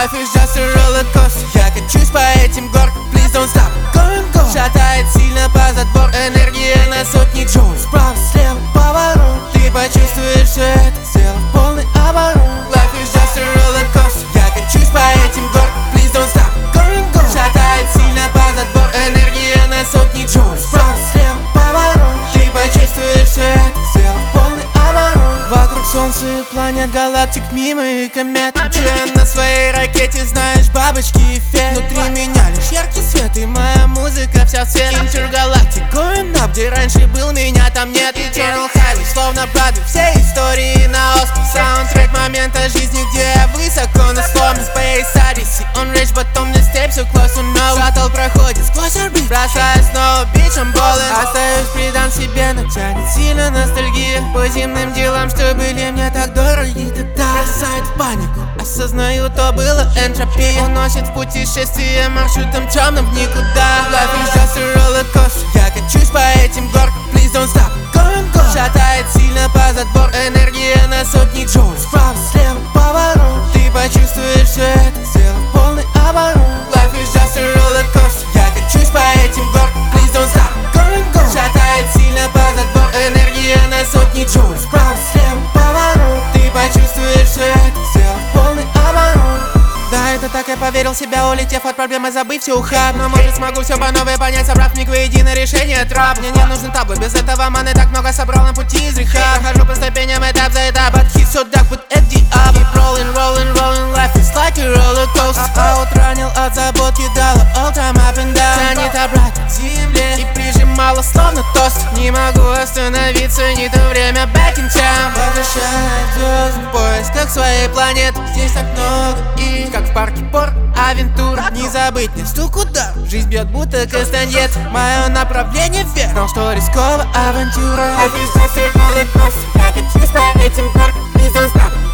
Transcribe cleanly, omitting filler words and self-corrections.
Life is just a roller coaster. Я качусь по этим горкам, please don't stop, going go. Шатает сильно по задбор, энергия на сотни джоулей. Справа, слева, поворот, ты почувствуешь все это, сделав полный оборот. Life is just a roller coaster. Я качусь по этим горкам, please don't stop, going go. Шатает сильно по задбор, энергия на сотни джоулей. Справа, слева, поворот, ты почувствуешь все это, сделав полный оборот. Вокруг солнца и планет, галактик, мимо и комет. Лечу на своей ракете, знаешь, бабочки эффект. Внутри меня лишь яркий свет, и моя музыка вся в цвет. Intergalactic, going up, где раньше был, меня там нет. Eternal Highway, словно Бродвей, все истории на Оскар. Саундтрек момента жизни, где я высоко на сломе. Space Odyssey, on rage, потом мне степь, so close to know. Шаттл проходит сквозь орбит, бросаюсь снова, bitch, I'm ballin'. Остаюсь предан себе, но тянет сильно ностальгия по земным делам, что были мне так дороги. Тогда бросает в панику, осознаю, то было энтропия. Уносит в путешествие маршрутом темным в никуда. Life is just a roller coaster. Я качусь по этим горкам, please don't stop, going go. Шатает сильно по задбор, энергия на сотни джоулей. Справа, слева, поворот, ты почувствуешь все это, сделав полный оборот. Life is just a roller coaster. Я качусь по этим горкам, please don't stop, going go. Шатает сильно по задбор, энергия на сотни джоулей. Справа, слева, поворот, ты почувствуешь все это, сделав полный оборот. Да, это так я поверил в себя, улетев от проблемы, забыв все ухаб. Но может смогу все по новой понять, собрав книгу воедино решение трап. Мне не нужен табло, без этого маны так много собрал на пути из реха. Прохожу по ступеням этап за этап, от hit so dark, but empty up. Keep rolling, rolling, rolling, life is like a roller coaster. А утранил от забот, кидала all time up and down. Тянет обратно к земле и прижимала словно тост. Не могу остановиться, не то время, back in time. Возвращает звезд в поисках своей планеты. Здесь так много и как в парке Порт-Авентура. Не забыть мне стук удар, жизнь бьет будто кастаньет. Мое направление вверх, знал, что рисковая авантюра. Life is just a roller coaster. Я качусь по этим горкам, please don't stop.